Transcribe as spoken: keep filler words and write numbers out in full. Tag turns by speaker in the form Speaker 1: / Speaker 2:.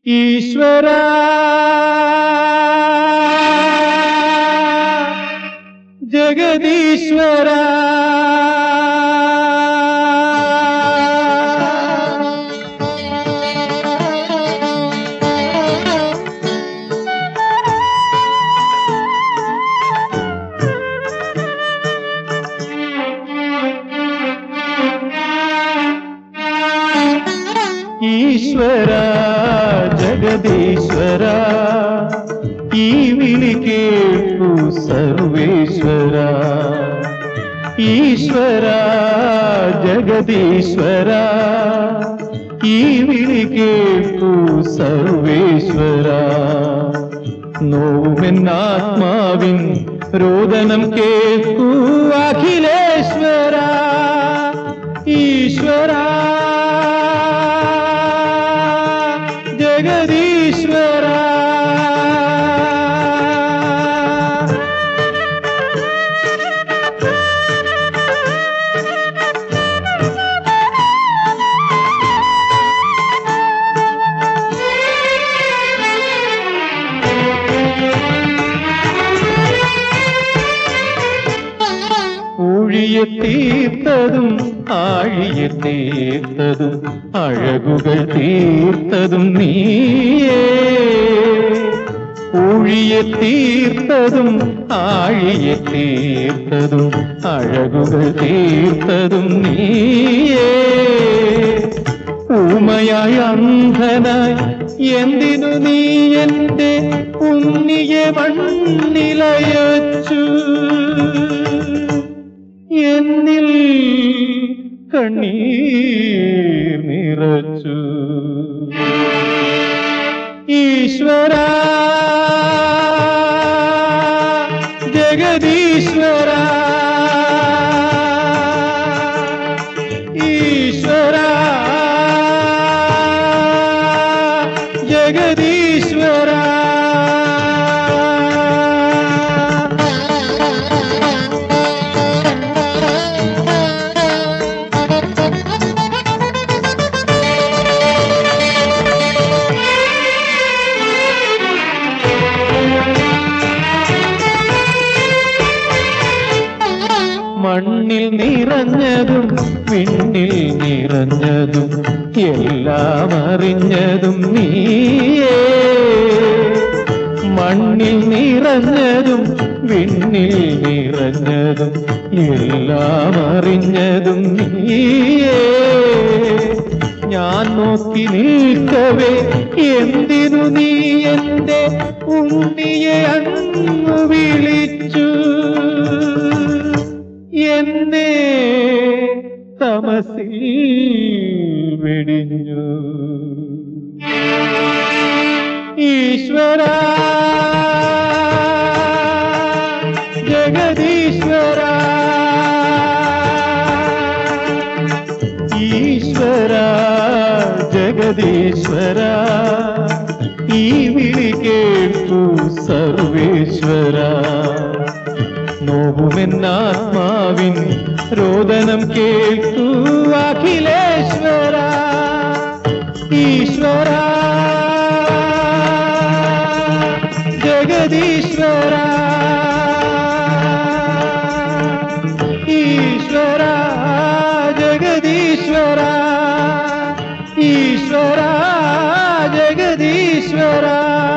Speaker 1: ഈശ്വരാ ജഗദീശ്വരാ ഈശ്വരാ ജഗദീശ്വരാ ഈ വിളി കേൾക്കൂ സർവേശ്വരാ. ഈശ്വരാ ജഗദീശ്വരാ ഈ വിളി കേൾക്കൂ സർവേശ്വരാ. നോവുമെന്നാത്മാവിൻ രോദനം കേൾക്കൂ അഖിലേശ്വരാ. ഈശ്വരാ ജഗദീശ്വരാ ൂഴിയെ തീർത്തതും ആഴിയെ തീർത്തതും അഴകുകൾ തീർത്തതും നീയേ. ൂഴിയെ തീർത്തതും ആഴിയെ തീർത്തതും അഴകുകൾ തീർത്തതും നീയേ. ഊമയായി അന്ധനായി എന്തിനു നീ എന്റെ ഉണ്ണിയെ മണ്ണിലയച്ചു. എന്നിൽ കണ്ണീർ നിറച്ചു. ഈശ്വരാ ജഗദീശ്വരാ ഈശ്വരാ ജഗദീശ്വരാ മണ്ണിൽ നിറഞ്ഞതും വിണ്ണിൽ നിറഞ്ഞതും എല്ലാം അറിഞ്ഞതും നീയേ. മണ്ണിൽ നിറഞ്ഞതും വിണ്ണിൽ നിറഞ്ഞതും എല്ലാം അറിഞ്ഞതും നീയേ. ഞാൻ നോക്കി നിൽക്കവേ എന്തിനു നീ എന്റെ ഉണ്ണിയെ അങ്ങു വിളിച്ചു. എന്നെ തമസിൽ വെടിഞ്ഞു. ഈശ്വരാ ജഗദീശ്വരാ ഈശ്വരാ ജഗദീശ്വരാ ഈ വിളി കേൾക്കൂ സർവേശ്വരാ. നോവുമെന്നാത്മാവിൻ രോദനം കേൾക്കൂ അഖിലേശ്വരാ. ഈശ്വരാ ജഗദീശ്വരാ ഈശ്വരാ ജഗദീശ്വരാ ഈശ്വരാ ജഗദീശ്വരാ.